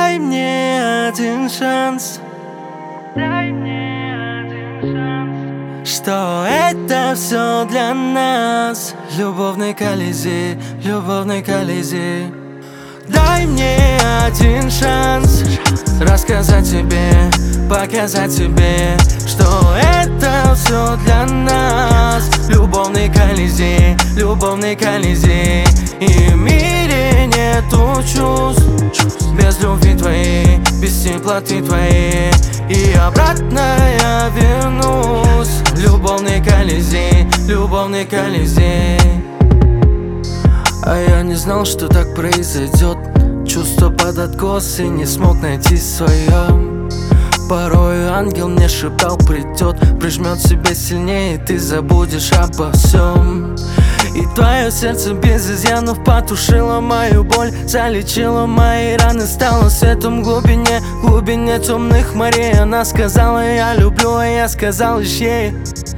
Дай мне один шанс. Дай мне один шанс. Что это все для нас? Любовный Колизей, любовный Колизей. Дай мне один шанс рассказать тебе, показать тебе, что это все для нас. Любовный Колизей, любовный Колизей. И в мире нету чувств без любви твоей, без теплоты твоей. И обратно я вернусь. Любовный Колизей, любовный Колизей. А я не знал, что так произойдет. Чувство под откос и не смог найти свое. Порой ангел мне шептал: придет, прижмет себя сильнее, и ты забудешь обо всем. И твое сердце без изъянов потушило мою боль, залечило мои раны, стало светом в глубине, глубине темных морей. Она сказала: я люблю, а я сказал лишь ей: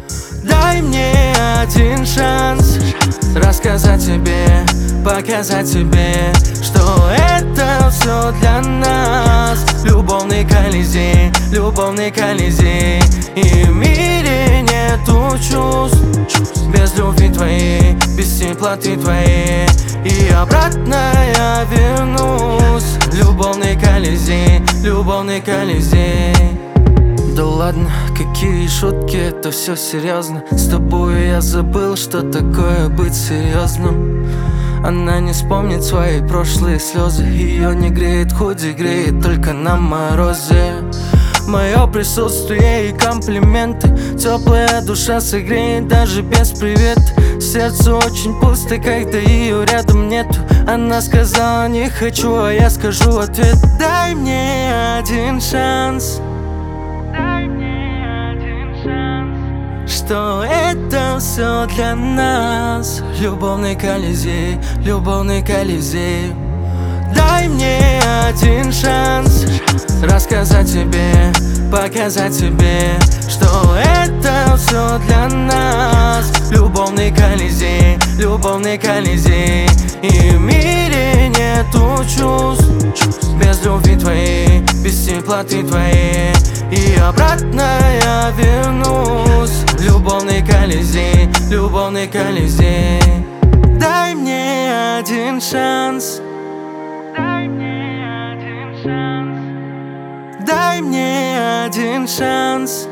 дай мне один шанс рассказать тебе, показать тебе, что это все для нас. Любовный Колизей, любовный Колизей. И в мире нету чувств без любви твоей, без теплоты твоей. И обратно я вернусь. Любовный Колизей, любовный Колизей. Да ладно, какие шутки, это все серьезно. С тобой я забыл, что такое быть серьезным. Она не вспомнит свои прошлые слезы. Ее не греет худи, греет только на морозе. Мое присутствие и комплименты, теплая душа согреет даже без привета. Сердце очень пусто, когда ее рядом нету. Она сказала: не хочу, а я скажу ответ: дай мне один шанс. Дай мне один шанс. Что это все для нас. Любовный Колизей, любовный Колизей. Дай мне один шанс рассказать тебе, показать тебе, что это все для нас. Любовный Колизей, любовный Колизей. И в мире нету чувств без любви твоей, без теплоты твоей. И обратно я вернусь. Любовный Колизей, любовный Колизей. Дай мне один шанс. Дай мне один шанс. Дай мне один шанс.